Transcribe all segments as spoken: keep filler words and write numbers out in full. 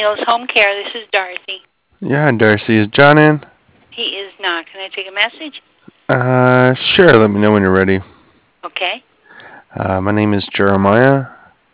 Neil's Home Care. This is Darcy. Yeah, Darcy. Is John in? He is not. Can I take a message? Uh, sure. Let me know when you're ready. Okay. Uh, my name is Jeremiah.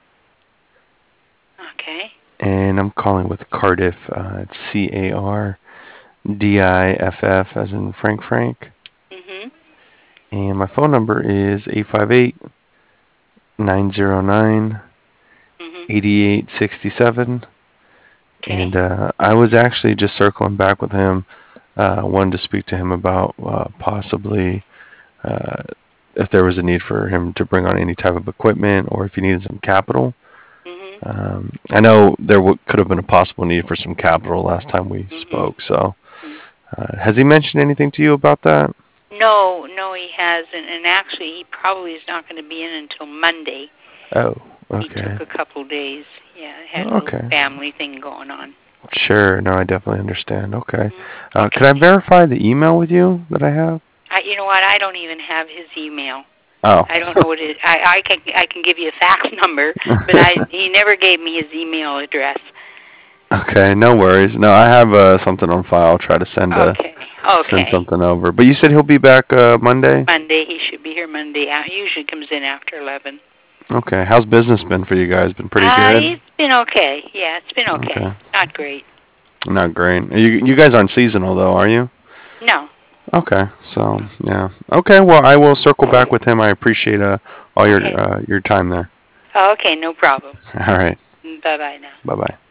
Okay. And I'm calling with Cardiff. Uh, it's C A R D I F F as in Frank Frank. Mm-hmm. And my phone number is eight five eight, nine zero nine, eight eight six seven. Okay. And uh, I was actually just circling back with him. Uh, wanted to speak to him about uh, possibly uh, if there was a need for him to bring on any type of equipment or if he needed some capital. Mm-hmm. Um, I know there w- could have been a possible need for some capital last time we Mm-hmm. spoke. So, uh, has he mentioned anything to you about that? No, no, he hasn't. And actually, he probably is not going to be in until Monday. Oh, He okay. took a couple days. Yeah, had a Okay. little family thing going on. Sure. No, I definitely understand. Okay. Mm-hmm. Uh, Okay. Could I verify the email with you that I have? I, you know what? I don't even have his email. Oh. I don't know what it. I I can I can give you a fax number, but I he never gave me his email address. Okay, no worries. No, I have uh, something on file. I'll try to send a Okay. Okay. send something over. But you said he'll be back uh, Monday? Monday. He should be here Monday. He usually comes in after eleven. Okay. How's business been for you guys? Been pretty uh, good? It's been okay. Yeah, it's been okay. Okay. Not great. Not great. You you guys aren't seasonal though, are you? No. Okay. So yeah. Okay. Well, I will circle back with him. I appreciate uh, all your Okay. uh, your time there. Okay, no problem. All right. Bye bye now. Bye bye.